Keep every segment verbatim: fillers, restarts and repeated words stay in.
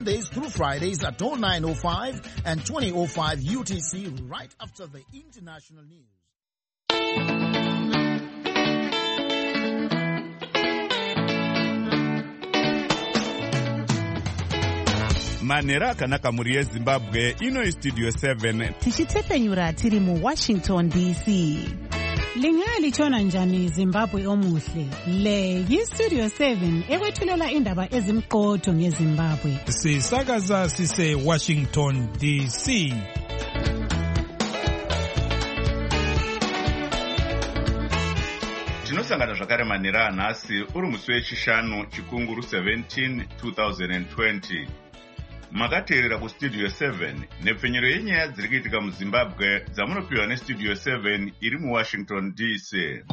Mondays through Fridays at oh nine oh five and twenty oh five U T C right after the international news. Manera akanaka muri yeZimbabwe ino Studio seven tichitephenyura tiri mu Washington D C. Lingali chona njani Zimbabwe omuhle. Le yi Studio seven ekwethulela indaba ezimqotho ngeZimbabwe. Sisakaza sise Washington D C. tinosangana zvakare manera anhasi uri musi wechishanu chikunguru seventeen twenty twenty. Makateerera kustudio seven nepfenyero yenyaya dziri kuitika muZimbabwe dzamunopiwa nestudio seven iri muWashington D C.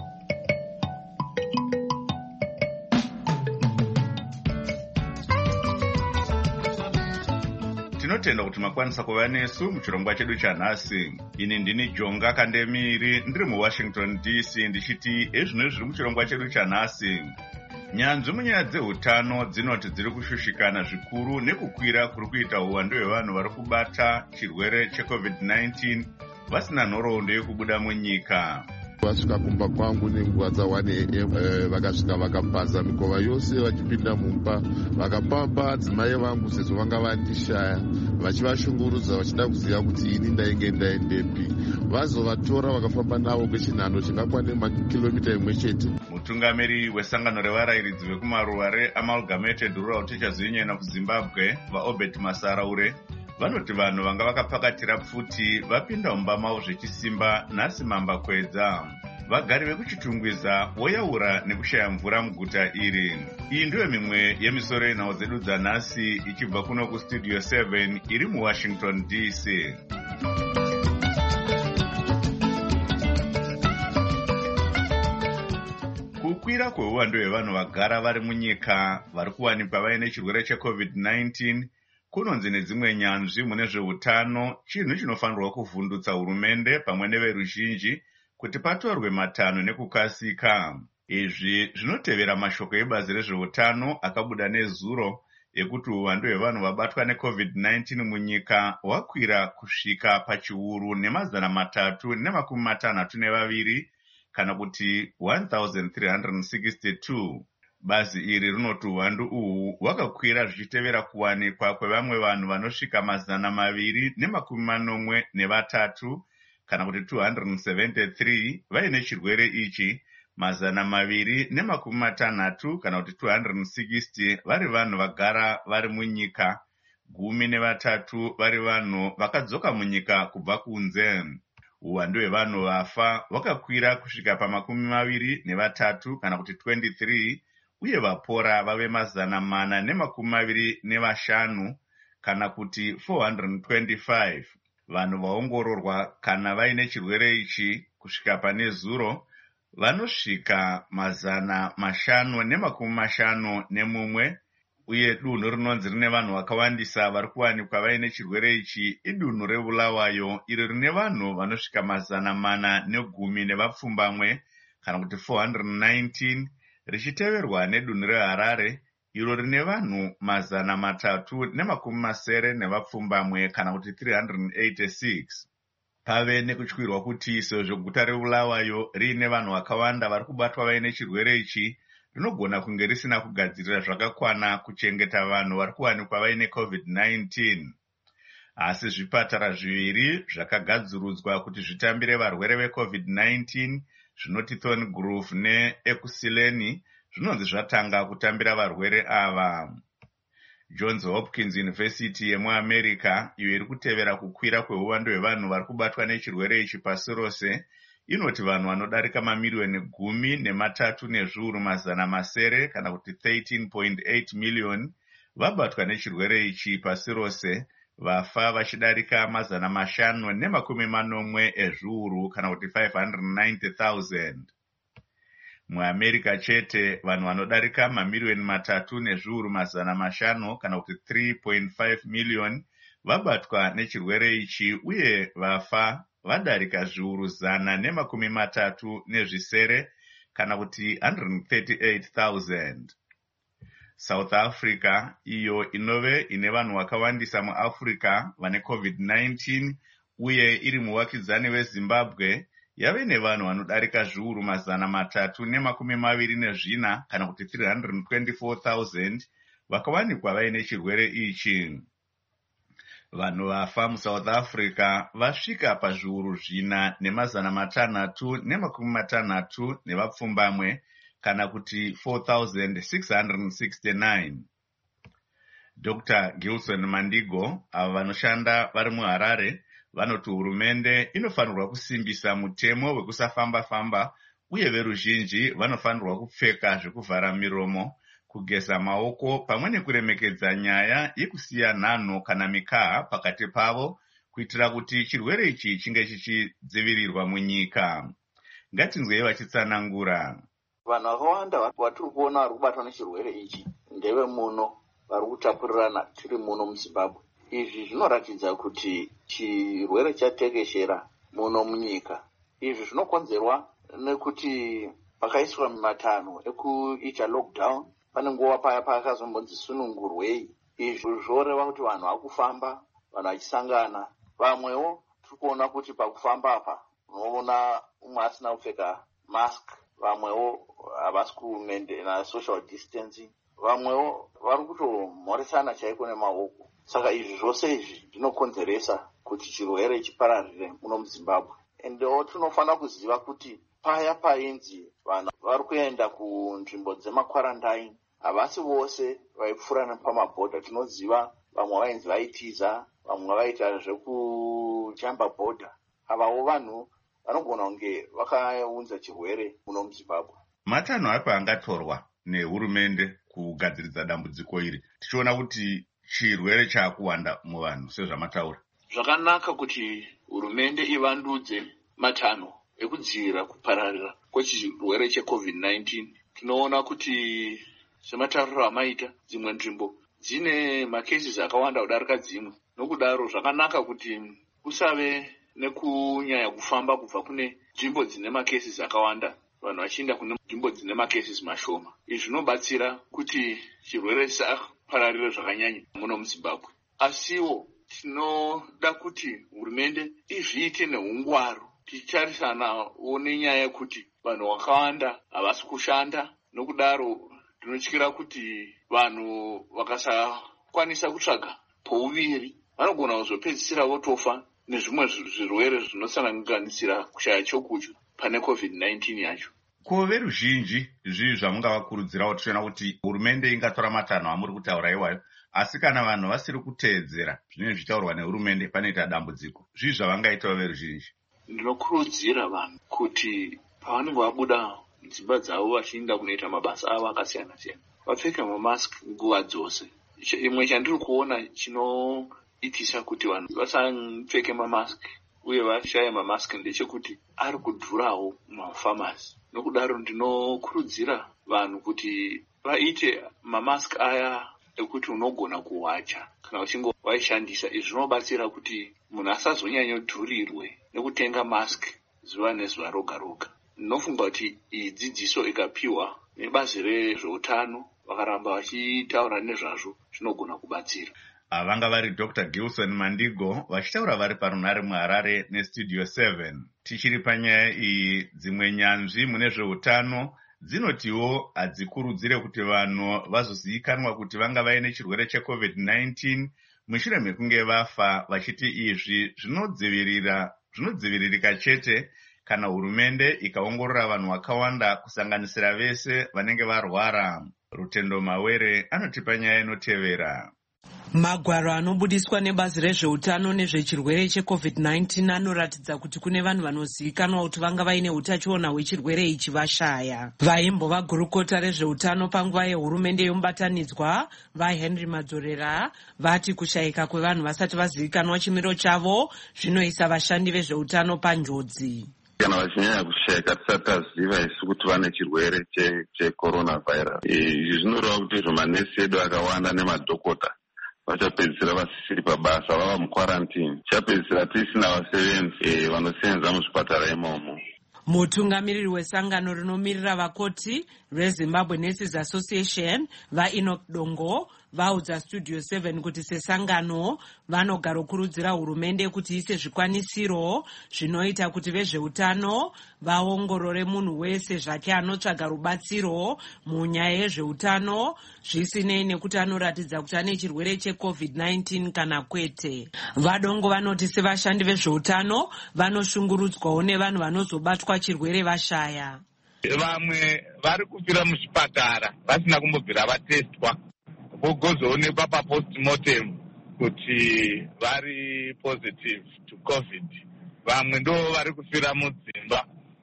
Tinotenda kuti makwanisa kuva nesu muchirongwa chedu chanhasi. Ini ndini Jonga Kandemiri ndiri muWashington D C ndichiti ezvino zviri muchirongwa chedu chanhasi. Nyanzvi munyaya dzeutano dzinoti dziri kushushikana zvikuru nekukwira kuri kuita uwandu hwevanhu vari kubata chirwere checovid nineteen vasina nhoroondo yekubuda munyika. Vasvika kumba kwangu nenguva dza one a m vakasvika vakabhaza mikova yose vachipinda mumba vakapamba adzimai vangu sezvo vanga vandishaya vachivashungurudza vachida kuziva kuti ini ndainge ndaendepi. Vazovatora vakafamba navo kwechinhano chingakwane makilomita imwe chete. Mutungamiri wesangano revarairidzi vekumaruwa reAmalgamated Rural Teachers Union of Zimbabwe vaObert Masaraure vanoti vanhu vanga vakapakatira pfuti vapinda mumba mavo zvechisimba nhasi mambakwedza. Vagari vekuchitungwiza voyaura nekushaya mvura muguta iri. Iyi ndiyo mimwe yemisoro yenhau dzedu dzanhasi ichibva kuno kustudio seven iri muWashington D C. Kukwira kweuwandu hwevanhu vagara vari munyika vari kuwanikwa vaine chirwere checovid nineteen kunonzi nedzimwe nyanzvi mune zveutano chinhu chinofanirwa kuvhundutsa hurumende pamwe neveruzhinji kuti patorwe matanho nekukasika. Izvi zvinotevera mashoko ebazi rezveutano akabuda nezuro ekuti uwandu hwevanhu vabatwa necovid nineteen munyika hwakwira kusvika pachiuru nemazana matatu nemakumi matanhatu nevaviri kana kuti one thousand three hundred sixty-two. Bazi iri rinoti uwandu uhu hwakakwira zvichitevera kuwanikwa kwevamwe vanhu vanosvika mazana maviri nemakumi manomwe nevatatu kana kuti two hundred seventy-three vaine chirwere ichi, mazana maviri nemakumi matanhatu kana kuti two hundred sixty vari vanhu vagara vari munyika, gumi nevatatu vari vanhu vakadzoka munyika kubva kunze. Uwandu hwevanhu vafa hwakakwira kusvika pamakumi maviri nevatatu kana kuti twenty-three uye vapora vave mazana mana nemakumi maviri nevashanu kana kuti four hundred twenty-five. Vanhu vaongororwa kana vaine chirwere ichi kusvika pane zuro vanosvika mazana mashanu nemakumi mashanu nemumwe, uye dunhu rinonzi rine vanhu vakawandisa vari kuwanikwa vaine chirwere ichi idunhu reBulawayo iro rine vanhu vanosvika mazana mana negumi nevapfumbamwe kana kuti four hundred nineteen, richiteverwa nedunhu reHarare iro rine vanhu mazana matatu nemakumi masere nevapfumbamwe kana kuti three hundred eighty-six. Pave nekutyirwa kuti sezvo guta reBulawayo riine vanhu vakawanda vari kubatwa vaine chirwere ichi rinogona kunge risina kugadzirira zvakakwana kuchengeta vanhu vari kuwanikwa vaine covid nineteen. Asi zvipatara zviviri zvakagadzirudzwa kuti zvitambire varwere vecovid nineteen zvinoti Thorngrove neEkusileni zvinonzi zvatanga kutambira varwere ava. Johns Hopkins University yemuAmerica iyo iri kutevera kukwira kweuwandu hwevanhu vari kubatwa nechirwere ichi pasi rose inoti vanhu vanodarika mamiriyoni gumi nematatu nezviuru mazana masere kana kuti thirteen point eight million vabatwa nechirwere ichi pasi rose, vafa vachidarika mazana mashanu nemakumi manomwe ezviuru kana kuti five hundred ninety thousand. MuAmerica chete vanhu vanodarika mamiriyoni matatu nezviuru mazana mashanu kana kuti three point five million vabatwa nechirwere ichi uye vafa vadarika zviuru zana nemakumi matatu nezvisere kana kuti one hundred thirty-eight thousand. South Africa, iyo inove ine vanhu vakawandisa muAfrica vane covid nineteen, uye iri muvakidzani weZimbabwe, yave nevanhu vanodarika zviuru mazana matatu nemakumi maviri nezvina kana kuti three hundred twenty-four thousand vakawanikwa vaine chirwere ichi. Vanhu vafa muSouth Africa vasvika pazviuru zvina nemazana matanhatu nemakumi matanhatu nevapfumbamwe kana kuti four thousand six hundred sixty-nine. Doctor Gilson Mandigo, ava vanoshanda vari muHarare, vanoti hurumende inofanirwa kusimbisa mutemo wekusafamba-famba uye veruzhinji vanofanirwa kupfeka zvekuvhara miromo, kugeza maoko pamwe nekuremekedza nyaya yekusiya nhanho kana mikaha pakati pavo kuitira kuti chirwere ichi chinge chichidzivirirwa munyika. Ngatinzwei vachitsanangura. Vanhu vakawanda vatiri kuona vari kubatwa nechirwere ichi ndeve muno vari kutapurirana tiri muno muZimbabwe. Izvi zvinoratidza kuti chirwere chatekeshera muno munyika. Izvi zvinokonzerwa nekuti pakaiswa matanho ekuita lockdown, pane nguva paya pakazombonzi sunungurwei. Izvi zvoreva kuti vanhu vakufamba, vanhu vachisangana. Vamwewo tiri kuona kuti pakufamba apa unoona umwe asina kupfeka mask, vamwewo havasi kumaintaina social distancing, vamwewo vari kutomhoresana chaiko nemaoko. Saka izvi zvose izvi zvinokonzeresa kuti chirwere chipararire muno muZimbabwe. Endewo tinofanira kuziva kuti paya painzi vanhu vari kuenda kunzvimbo dzemakwarandaini, havasi vose vaipfuura nepamabhodha. Tinoziva vamwe vainzi vaitiza, vamwe vaita zvekujamba bhodha. Avawo vanhu vanogona kunge vakaunza chirwere muno muZimbabwe. Matanho api angatorwa nehurumende kugadziridza dambudziko iri, tichiona kuti chirwere chaakuwanda muvanhu sezvamataura? Zvakanaka kuti hurumende ivandudze matanho ekudzivirira kupararira kwechirwere checovid nineteen. Tinoona kuti sematauriro amaita, dzimwe nzvimbo dzine makesis akawanda kudarika dzimwe. Nokudaro zvakanaka kuti kusave nekunyanya kufamba kubva kune nzvimbo dzine makesis akawanda vanhu vachienda kune nzvimbo dzine makesis mashoma. Izvi zvinobatsira kuti chirwere chisapararire zvakanyanya muno muZimbabwe. Asiwo tinoda kuti hurumende izviite neungwaru, tichitarisanawo nenyaya yekuti vanhu vakawanda havasi kushanda. Nokudaro tinotyira kuti vanhu vakasakwanisa kutsvaga pouviri vanogona kuzopedzisira votofa nezvimwe zvirwere zvinosanganisira kushaya chokudya pane covid nineteen yacho. Ko veruzhinji zvivi zvamungavakurudzirawo, tichiona kuti hurumende ingatora matanho amuri kutaura iwayo, asi kana vanhu vasiri kuteedzera zvinenge zvichitaurwa nehurumende panoita dambudziko, zvivi zvavangaitawo veruzhinji? Ndinokurudzira vanhu kuti pavanenge vabuda dzimba dzavo vachienda kunoita mabasa avo akasiyana-siyana, vapfeke mamask nguva dzose. Imwe chandiri kuona chinoitisa kuti vanhu vasapfeke mamask uye vashaye mamask ndechekuti ari kudhurawo mumafamasi. Nokudaro ndinokurudzira vanhu kuti vaite mamask aya ekuti unogona kuwacha kana uchinge waishandisa. Izvi zvinobatsira kuti munhu asazonyanyodhurirwe nekutenga mask zuva nezuva roga roga. Ndinofunga kuti iyi dzidziso ikapiwa nebazi rezveutano vakaramba vachitaura nezvazvo zvinogona kubatsira. Vanga vari Doctor Gilson Mandigo vachitaura vari parunhare muHarare neStudio seven. Tichiri panyaya iyi, dzimwe nyanzvi mune zveutano dzinotiwo hadzikurudzire kuti vanhu vazozivikanwa kuti vanga vaine chirwere checovid nineteen mushure mekunge vafa, vachiti izvi zvinodzivirira zvinodziviririka chete kana hurumende ikaongorora vanhu vakawanda kusanganisira vese vanenge varwara. Rutendo Mawere anotipa nyaya inotevera. Magwaro anobudiswa nebazi rezveutano nezvechirwere checovid nineteen anoratidza kuti kune vanhu vanozivikanwa kuti vanga vaine utachiona hwechirwere ichi vashaya. Vaimbova gurukota rezveutano panguva yehurumende yomubatanidzwa vaHenry Madzorera vati kushayika kwevanhu vasati vazivikanwa chimiro chavo zvinoisa vashandi vezveutano panjodzi. Kana vachinyanya kushayika tisati taziva isu kuti vane chirwere checoronavirus. Izvi zvinoreva kuti zvomanesi edu akawanda nemadhokota vachapedzisira vasisiri pabasa, vava mukwarantini. Tichapedzisira tisina vasevenzi vanosevenza muzvipatara imomo. Mutungamiriri wesangano rinomirira vakoti reZimbabwe Nurses Association vaEnoch Dongo vaudza Studio seven kuti sesangano vanogarokurudzira hurumende kuti ise zvikwanisiro zvinoita kuti vezveutano vaongorore munhu wese zvake anotsvaga rubatsiro munyaya yezveutano zvisinei nekuti anoratidza kuti ane chirwere checovid nineteen kana kwete. Vadongo vanoti sevashandi vezveutano vanoshungurudzwawo nevanhu vanozobatwa chirwere vashaya. Vamwe vari kufira muzvipatara vasina kumbobvira vatestwa vogozoonekwa papostmortem kuti vari positive to covid. Vamwe ndo vari kufira mudzimba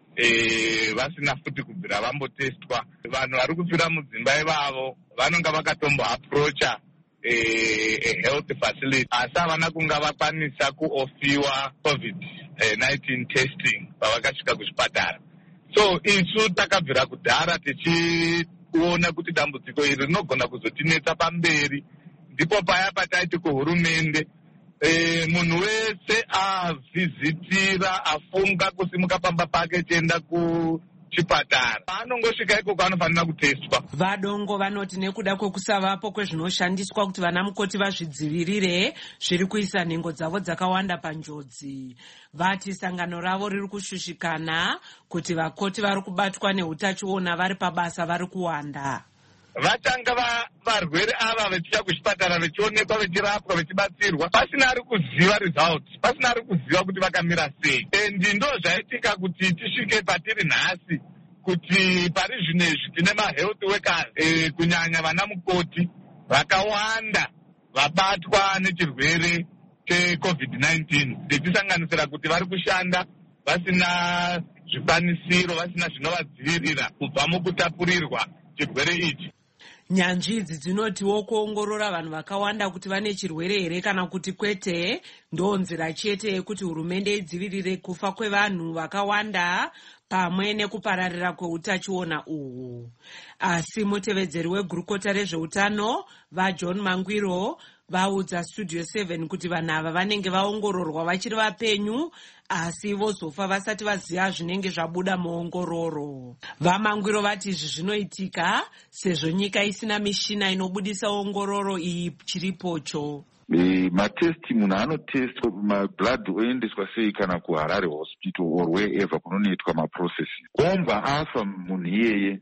e, vasina futi kubvira vambotestwa. Vanhu vari kufira mudzimba ivavo vanonga vakatomboaprocha e, e health facility asi havana kunga vakwanisa kuofiwa covid nineteen testing pavakasvika kuzvipatara. So isu takabvira kudhara tichiona kuti dambudziko iri rinogona kuzotinetsa pamberi. Ndipo paya pataiti kuhurumende e, munhu wese avhizitira afunga kusimuka pamba pake chienda kuchipatara anongosvika ikoko anofanira kutestwa. Vadongo vanoti nekuda kwekusavapo kwezvinoshandiswa kuti vana mukoti vazvidzivirire zviri kuisa nhengo dzavo dzakawanda panjodzi. Vati sangano ravo riri kushushikana kuti vakoti vari kubatwa neutachiona vari pabasa vari kuwanda. Vatanga varwere ava vechiya kuchipatara vechionekwa vechirapwa vechibatsirwa pasina ari kuziva results, pasina ari kuziva kuti vakamira sei. Endi ndo zvaitika kuti tisvike patiri nhasi kuti pari zvinezvi tine mahealth workers e, kunyanya vana mukoti vakawanda vabatwa nechirwere checovid nineteen. Tichisanganisira kuti vari kushanda vasina zvikwanisiro, vasina zvinovadzivirira kubva mukutapurirwa chirwere ichi. Nyanzvi idzi dzinotiwo kuongorora vanhu vakawanda kuti vane chirwere here kana kuti kwete ndo nzira chete yekuti hurumende idzivirire kufa kwevanhu vakawanda pamwe nekupararira kweutachiona uhu. Asi mutevedzeri wegurukota rezveutano vaJohn Mangwiro vaudza Studio seven kuti vanhu ava vanenge vaongororwa vachiri vapenyu asi vozofa vasati vaziva zvinenge zvabuda muongororo. VaMangwiro vati izvi zvinoitika sezvo nyika isina mishina inobudisa ongororo iyi chiripocho. E, matesti munhu anotestwa mablood oendeswa sei kana kuHarare hospital or wherever kunonoitwa maprocesses. Ombwa afa munhu iyeye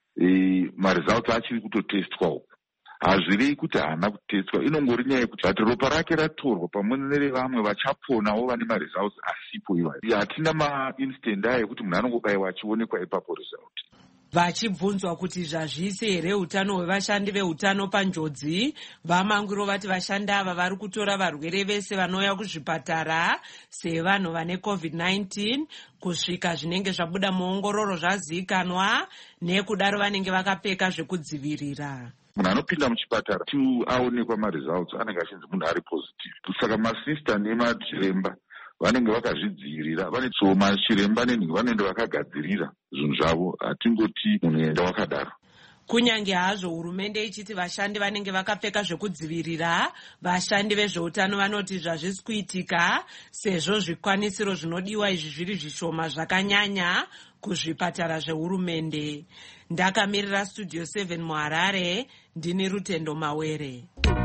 e, maresults achiri kutotestwa uku. Hazvirei kuti haana kutestwa, inongori nyaya yekuti vati ropa rake ratorwa pamwe nerevamwe vachaponawo vane maresults asipo iwayo. Hatina maincident aya yekuti munhu anongobayiwa achionekwa ipapo result. Vachibvunzwa kuti zvazvise here utano hwevashandi veutano panjodzi, VaMangwiro vati vashandi ava vari kutora varwere vese vanouya kuzvipatara sevanhu vane covid nineteen kusvika zvinenge zvabuda muongororo zvazivikanwa, nekudaro vanenge vakapfeka zvekudzivirira. Munhu anopinda muchipatara ti aonekwa maresults anenge achinzi munhu ari positive. Saka masista nemachiremba vanenge vakazvidzivirira, vane so machiremba nenhingi vanoenda vakagadzirira zvinhu zvavo, hatingoti munhu enda wakadaro. Kunyange hazvo hurumende ichiti vashandi vanenge vakapfeka zvekudzivirira, vashandi vezveutano vanoti zvazvisi kuitika sezvo zvikwanisiro zvinodiwa izvi zviri zvishoma zvakanyanya kuzvipatara zvehurumende. Ndakamirira Studio seven muHarare, ndini Rutendo Mawere.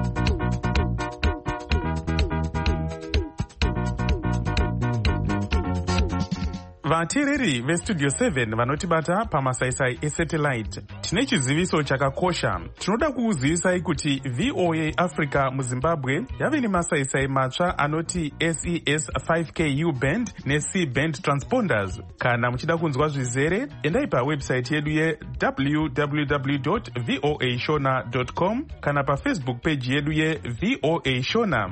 Vateereri veStudio seven vanotibata pamasaisai esatellite, tine chiziviso chakakosha. Tinoda kukuzivisai kuti V O A Africa muZimbabwe yave nemasaisai matsva anoti S E S five K U band neC band transponders. Kana muchida kunzwa zvizere, endai pawebsite yedu ye w w w dot voa shona dot com kana pafacebook page yedu ye V O A Shona.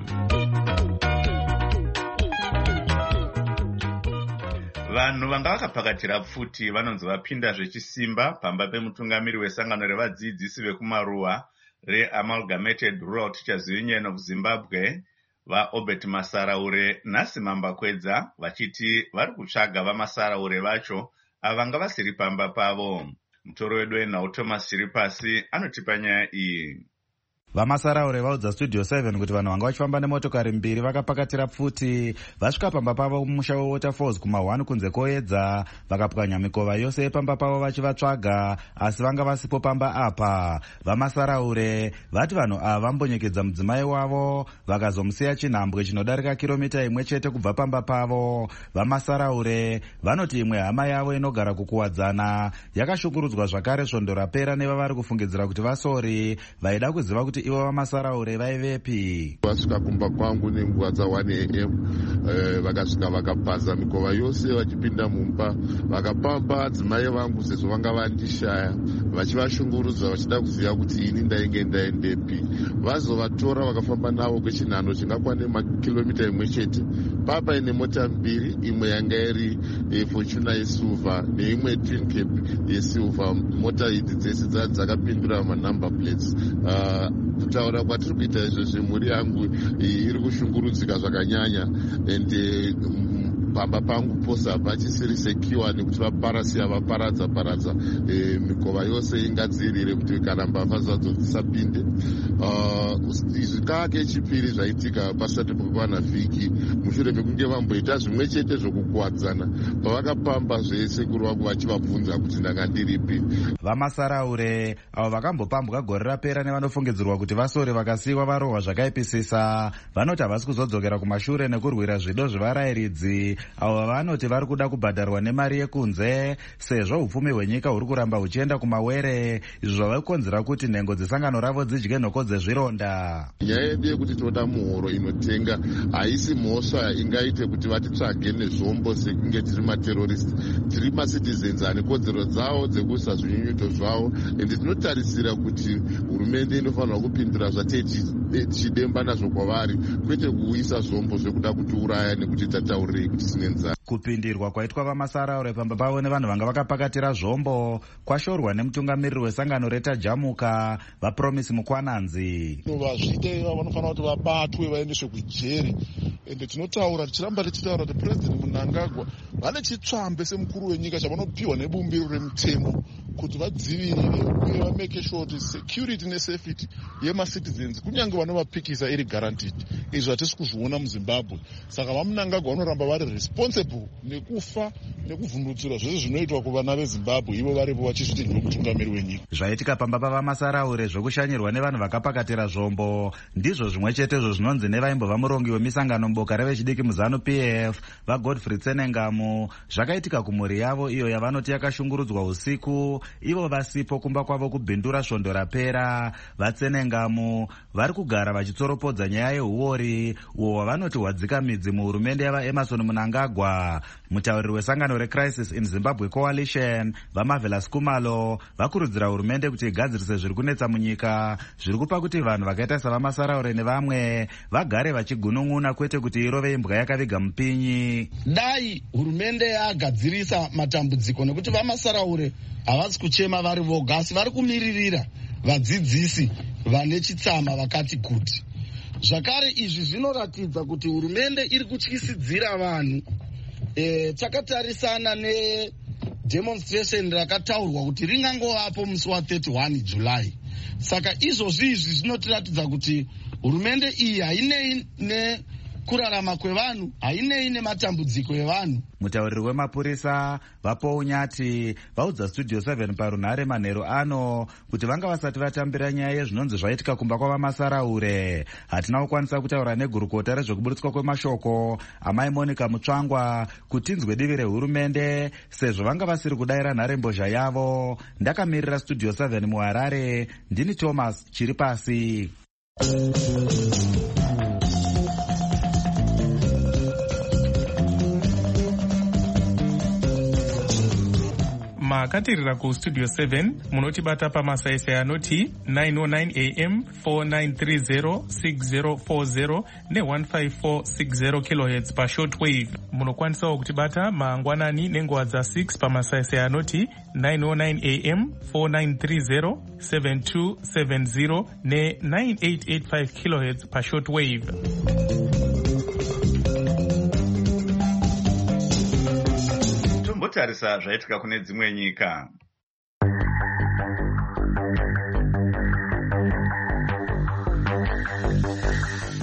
Vanhu vanga vakapakatira pfuti vanonzi vapinda zvechisimba pamba pemutungamiri wesangano revadzidzisi vekumaruwa reAmalgamated Rural Teachers Union of Zimbabwe vaObert Masaraure nhasi Mambakwedza vachiti vari kutsvaga vaMasaraure vacho avanga vasiri pamba pavo. Mutoro wedu wenhau Thomas Chiripasi anotipa nyaya iyi. Vamasaraure vaudza Studio seven kuti vanhu vanga vachifamba nemotokari mbiri vakapakatira pfuti vasvika pamba pavo mumusha weWaterfalls kuma one kunze koedza vakapwanya mikova yose yepamba pavo vachivatsvaga asi vanga vasipo pamba apa. Vamasaraure vati vanhu ava vambonyekedza mudzimai wavo vakazomusiya chinhambwe chinodarika kiromita imwe chete kubva pamba pavo. Vamasaraure vanoti imwe hama yavo inogara kukuwadzana yakashungurudzwa zvakare svondo rapera nevavari kufungidzira kuti vasori vaida kuziva kuti ivo Vamasaraure vaivepi. Vasvika kumba kwangu nenguva dza one a m eh, vakasvika vakabhaza mikova yose vachipinda mumba vakapamba adzimai vangu sezvo vanga vandishaya vachivashungurudza vachida kuziva kuti ini ndainge ndaendepi. Vazovatora vakafamba navo kwechinhano chingakwane makilomita imwe chete. Papa ine mota mbiri, imwe yanga iri e, Fortuna yesilver neimwe Twin Cape yesilver. Mota idzi dzese dzakapindura manumber plates. Uh, kutaura kwatiri kuita izvozvo mhuri yangu iri kushungurudzika zvakanyanya ende pamba pangu pose hapachisiri sekiwa nekuti vaparasiya vaparadza paradza e, mikova yose ingadzirire kuti kana mbavha zvadzo dzisapinde. Izvi kaa kechipiri zvaitika pasati pekuwana vhiki mushure mekunge vamboita zvimwe chete zvokukuwadzana pavakapamba zvesekuru vangu vachivabvunza kuti ndanga ndiripi. Vamasaraure avo vakambopambwa gore rapera nevanofungidzirwa kuti vasori vakasiyiwa varohwa zvakaipisisa vanoti havasi kuzodzokera kumashure nekurwira zvido zvevarayiridzi avo vanoti vari kuda kubhadharwa nemari yekunze sezvo upfumi hwenyika huri kuramba huchienda kumawere izvo zvavakonzera kuti nhengo dzesangano ravo dzidye nhoko dzezvironda. Nyaya yedu yekuti tinoda muhoro inotenga haisi mhosva ingaite kuti vatitsvage nezvombo sekunge tiri materoristi. Tiri macitizens ane kodzero dzavo dzekuisa zvinyunyuto zvavo ende tinotarisira kuti hurumende inofanirwa kupindura zvatei tichidemba nazvo kwavari kwete kuuyisa zvombo zvekuda kutiuraya nekuti tataurirei kuti tine nzara. Kupindirwa kwaitwa Vamasaraure pamba pavo nevanhu vanga vakapakatira zvombo kwashorwa nemutungamiriri wesangano retajamuka vaPromise Mukwananzi. Vazvite vanofanira kuti vabatwe vaendeswe kujeri ende tinotaura tichiramba tichitaura kuti President Mnangagwa vane chitsvambe semukuru wenyika chavanopiwa nebumbiro remutemo kuti vadzivirire uye vameke sure kuti security nesafety yemacitizens kunyange vanovapikisa iri guaranteed. Izvi hatisi kuzviona muZimbabwe. Saka vaMnangagwa vanoramba vari responsible nekufa nekuvhundutsira zvese zvinoitwa kuvana veZimbabwe ivo varipo vachizviti ndomutungamiri wenyika. Zvaitika pamba pavamasaraure zvokushanyirwa nevanhu vakapakatira zvombo ndizvo zvimwe chetezvo zvinonzi nevaimbova murongi wemisangano muboka revechidiki muZanu P F vaGodfrey Tsenengamu zvakaitika kumhuri yavo iyo yavanoti yakashungurudzwa usiku ivo vasipo kumba kwavo kubhindura svondo rapera. VaTsenengamu vari kugara vachitsoropodza nyaya yeuori uwo wavanoti hwadzika midzi muhurumende yavaEmerson Mnangagwa. Mutauriri wesangano reCrisis in Zimbabwe Coalition vaMarvelous Kumalo vakurudzira hurumende kuti igadzirise zviri kunetsa munyika zviri kupa kuti vanhu vakaita savamasaraure nevamwe vagare vachigunun'una kwete kuti irove imbwa yakaviga mupinyi. Dai hurumende yagadzirisa matambudziko nekuti vamasaraure havasi kuchema vari voga asi vari kumiririra vadzidzisi vane chitsama vakati kuti. Zvakare izvi zvinoratidza kuti hurumende iri kutyisidzira vanhu. E, takatarisana nedemonstration rakataurwa kuti ringangovapo musi wa thirty-one July. Saka izvozvi izvi zvinotiratidza kuti hurumende iyi hainei nekurarama kwevanhu, hainei nematambudziko evanhu. Mutauriri wemapurisa vaPounyati vaudza Studio seven parunhare manheru ano kuti vanga vasati vatambira nyaya yezvinonzi zvaitika kumba kwavamasaraure. Hatina kukwanisa kutaura negurukota rezvekuburitswa kwemashoko amai Monica Mutsvangwa kuti inzwe divi rehurumende sezvo vanga vasiri kudayira nharembozha yavo. Ndakamirira Studio seven muHarare, ndini Thomas Chiripasi. makatirira kustudio seven munotibata pamasaisai anoti nine oh nine a m four nine three zero six zero four zero ne one five four six zero kilohertz pashortwave. Munokwanisawo kutibata mangwanani nenguva dza six pamasaisai anoti nine oh nine a m four nine three zero seven two seven zero ne nine eight eight five kilohertz pashortwave. Tarisa zvaitika kune dzimwe nyika.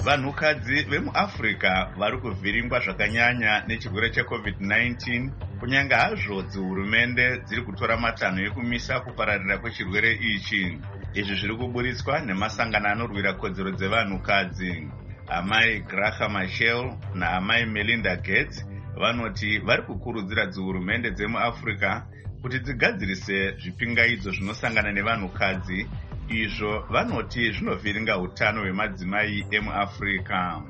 vanhukadzi vemuafrica vari kuvhiringwa zvakanyanya nechirwere checovid nineteen, kunyange hazvo dzihurumende dziri kutora matanho ekumisa kupararira kwechirwere ichi. Izvi zviri kuburitswa nemasangano anorwira kodzero dzevanhukadzi. Amai Graham Machel naamai Melinda Gates vanoti vari kukurudzira dzihurumende dzemuafrica kuti dzigadzirise zvipingaidzo zvinosangana nevanhukadzi, izvo vanoti zvinovhiringa utano hwemadzimai emuafrica.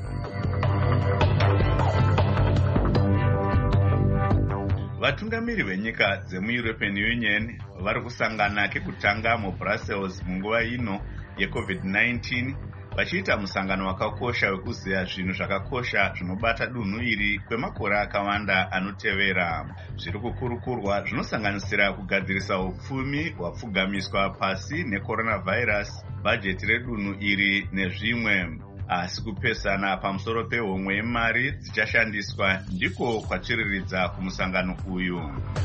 Vatungamiri venyika dzemu-European Union vari kusangana kekutanga muBrussels munguva ino yecovid nineteen, vachiita musangano wakakosha wekuziya zvinhu zvakakosha zvinobata dunhu iri kwemakore akawanda anotevera. Zviri kukurukurwa zvinosanganisira kugadzirisa upfumi hwapfugamiswa pasi necoronavirus, bhajeti redunhu iri nezvimwe. Asi kupesana pamusoro pehomwe yemari dzichashandiswa ndiko kwachiriridza kumusangano uyu.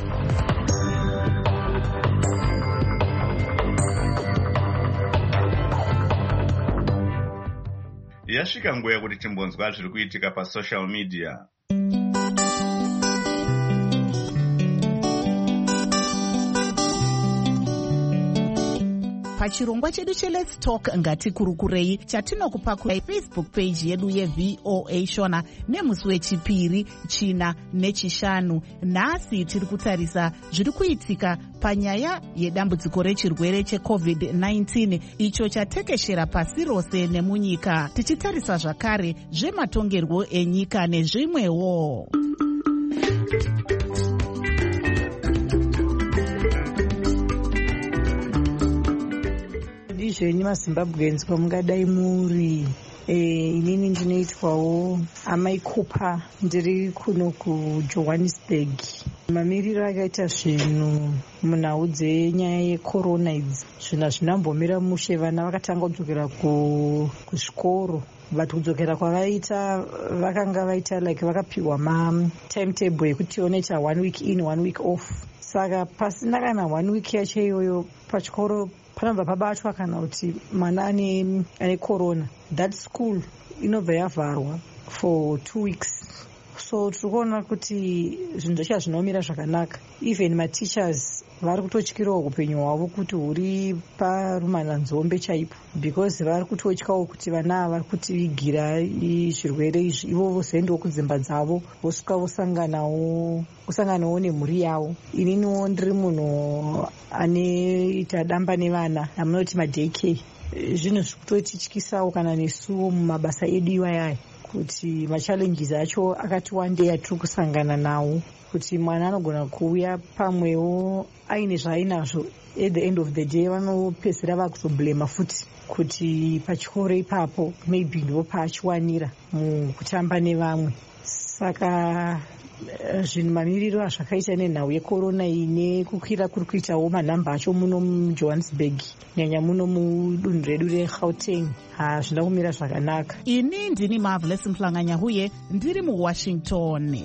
Yasvika nguva yekuti timbonzwa zviri kuitika pasocial media. Pachirongwa chedu cheLet's Talk ngatikurukurei chatinokupakurai Facebook page yedu yeV O A Shona nemusi wechipiri, china nechishanu. Nhasi tiri kutarisa zviri kuitika panyaya yedambudziko rechirwere checovid nineteen icho chatekeshera pasi rose nemunyika, tichitarisa zvakare zvematongerwo enyika nezvimwewo. Zvenyu maZimbabweans kwamungadai muri. Eh, inini ndinoitwawo Amai Cooper, ndiri kuno kuJohannesburg. Mamiriro akaita zvinhu munhau dzenyaya yecorona idzi, zvinhu hazvinambomira mushe. Vana vakatanga kudzokera kuzvikoro, but kudzokera kwavaita vakanga vaita like vakapiwa ma timetable yekuti onecha one week in one week off. Saka pasina kana one week yacho iyoyo pachikoro panobva pabatwa kana kuti mwana ane ane corona, that school inobva yavharwa for two weeks. So tikuona kuti zvinhu zvacho zvinomira zvakanaka. Even mateachers vari kutotyirawo upenyu hwavo kuti huri parumana nzombe chaipo, because vari kutotyawo kuti vana vari kutivigira zvirwere izvi, ivo vozoendawo kudzimba dzavo vosvika vosanganawo kusanganawo nemhuri yavo. Ininiwo ndiri munhu anoita damba nevana amunoti madaycare. Zvinhu zviri kutotityisawo kana nesuwo mumabasa edu iwayaya, kuti machallenges acho akati wandei atiri kusangana nawo, kuti mwana anogona kuuya pamwewo aine zvaainazvo, at the end of the day vanopedzisira vakuzoblema futi kuti pachikoro ipapo maybe ndo paachiwanira mukutamba nevamwe. Saka zvinhu mamiriro azvakaita nenhau yecorona ine kukwira kuri kuitawo manhamba acho muno muJohannesburg, nyanya muno mudunhu redu reGauteng, hazvina kumira zvakanaka. Ini ndini Marvelous Mhlanganya huye ndiri muWashington.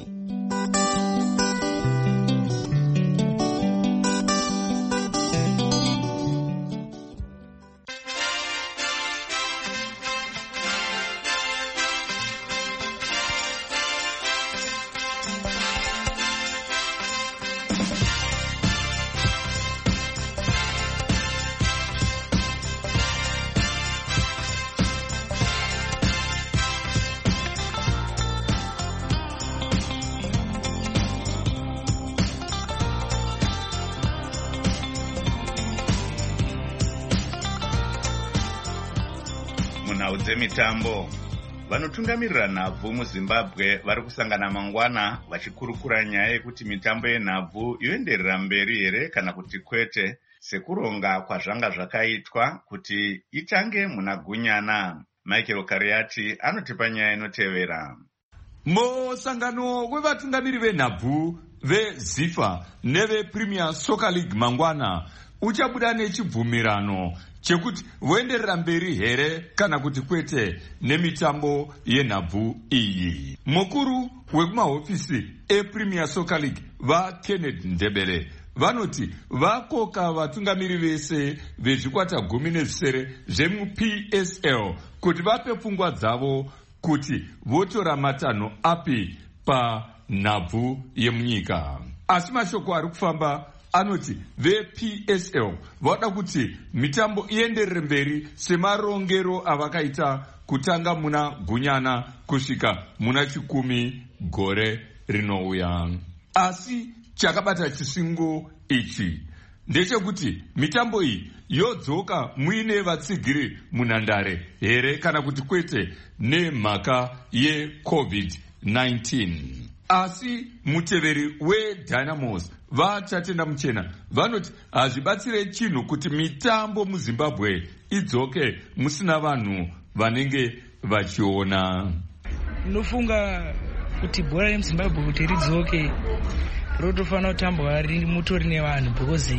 Munhau dzemitambo, vanotungamirira nhabvu muZimbabwe vari kusangana mangwana vachikurukura nyaya yekuti mitambo yenhabvu yoenderera mberi here kana kuti kwete, sekuronga kwazvanga zvakaitwa kuti itange muna Gunyana. Michael Kariati anotipa nyaya inotevera. Musangano wevatungamiri venhabvu veZIFA nevePremier Soccer League mangwana uchabuda nechibvumirano chekuti voenderera mberi here kana kuti kwete nemitambo yenhabvu iyi. Mukuru wekumahofisi ePremier Soccer League vaKenneth Ndebele vanoti vakoka vatungamiri vese vezvikwata gumi nezvisere zvemu-P S L kuti vape pfungwa dzavo kuti votora matanho api panhabvu yemunyika. Asi mashoko ari kufamba anoti ve-P S L vada kuti mitambo ienderere mberi semarongero avakaita kutanga muna Gunyana kusvika muna Chikumi gore rinouya. Asi chakabata chisingo ichi ndechekuti mitambo iyi yodzoka muine vatsigiri munhandare here kana kuti kwete nemhaka ye-COVID nineteen. Asi muteveri weDynamos vaChatenda Muchena vanoti hazvibatsire chinhu kuti mitambo muZimbabwe idzoke musina vanhu vanenge vachiona. Nofunga kuti bhora remuZimbabwe kuti ridzoke rotofanira kutambwa mutori nevanhu because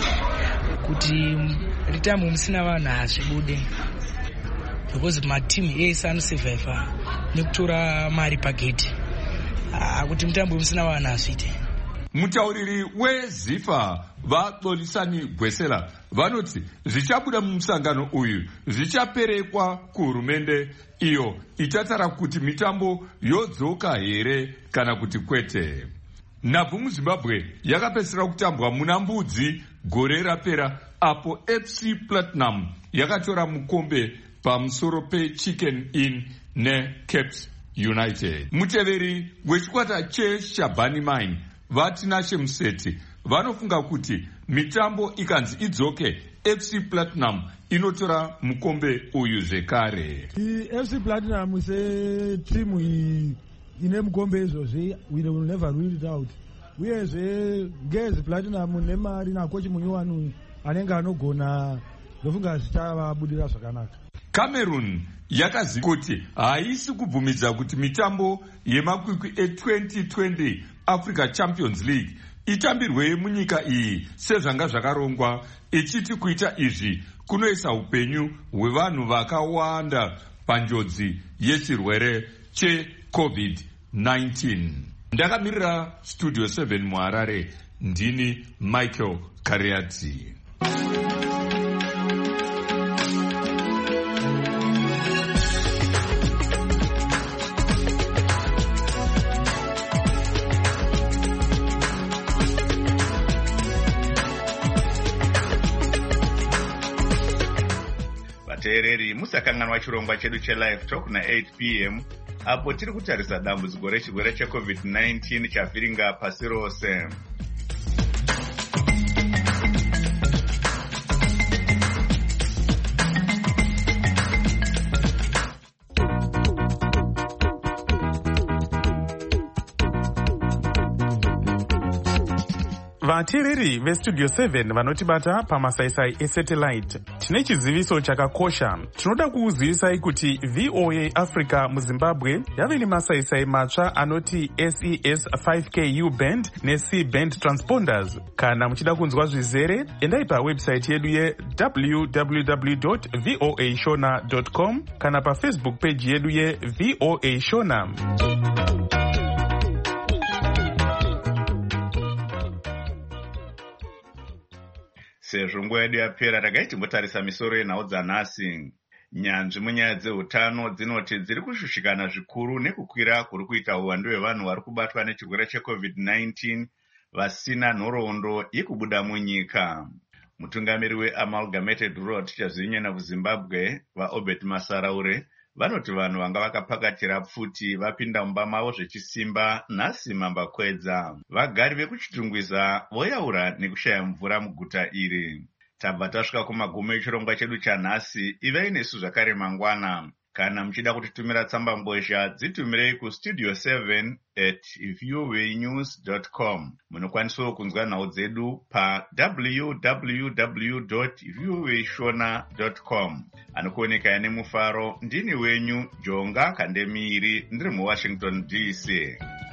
kuti ritambwe musina vanhu hazvibude because matimu ese anosevhaivha nekutora mari pagedhi kuti mutambo musina vanhu hazviite. Mutauriri weZIFA vaXolisani Gwesela vanoti zvichabuda mumusangano uyu zvichaperekwa kuhurumende iyo ichatara kuti mitambo yodzoka here kana kuti kwete. Nhabvu muZimbabwe yakapedzisira kutambwa muna Mbudzi gore rapera apo F C Platinum yakatora mukombe pamusoro peChicken Inn neCaps United. Muteveri wechikwata cheShabani Mine vaTinashe Museti vanofunga kuti mitambo ikanzi idzoke F C Platinum inotora mukombe uyu zvekare. F C Platinum setimu ine mukombe izvozvi we will never rule it out. Uyezve ngezi Platinum nemari nakochi munyowani anenge anogona ndofunga zvichavabudira zvakanaka. Cameroon yakaziva kuti haisi kubvumidza kuti mitambo yemakwikwi e-twenty twenty Africa Champions League itambirwe munyika iyi sezvanga zvakarongwa, ichiti kuita izvi kunoisa upenyu hwevanhu vakawanda panjodzi yechirwere che-COVID nineteen. Ndakamirira Studio seven muHarare, ndini Michael Kariati. Vateereri musakanganwa chirongwa chedu chelive talk na eight p m apo tiri kutarisa dambudziko rechirwere cheCovid nineteen chavhiringa pasi rose. vateereri vestudio seven vanotibata pamasaisai esatellite tine chiziviso chakakosha. Tinoda kukuzivisai kuti V O A Africa muZimbabwe yave nemasaisai matsva anoti S E S five K U band neC band transponders. Kana muchida kunzwa zvizere endai pawebsite yedu ye w w w dot voa shona dot com kana pafacebook page yedu ye V O A Shona. Sezvo nguva yedu yapera tagai timbotarisa misoro yenhau dzanhasi. Nyanzvi munyaya dzeutano dzinoti dziri kushushikana zvikuru nekukwira kuri kuita uwandu hwevanhu vari kubatwa nechirwere cheCovid nineteen vasina nhoroondo yekubuda munyika. Mutungamiri weAmalgamated Rural Teachers Union of Zimbabwe vaObert Masaraure vanoti vanhu vanga vakapakatira pfuti vapinda mumba mavo zvechisimba nhasi mambakwedza. Vagari vekuchitungwiza voyaura nekushaya mvura muguta iri. Tabva tasvika kumagumo echirongwa chedu chanhasi. Ivai nesu zvakare mangwana. Kana muchida kutitumira tsamba mbozha dzitumirei kustudio seven at voanews dot com. Munokwanisawo kunzwa nhau dzedu pa w w w dot voa shona dot com. Anokuoneka ane mufaro ndini wenyu Jonga Kandemiri ndiri muWashington D C.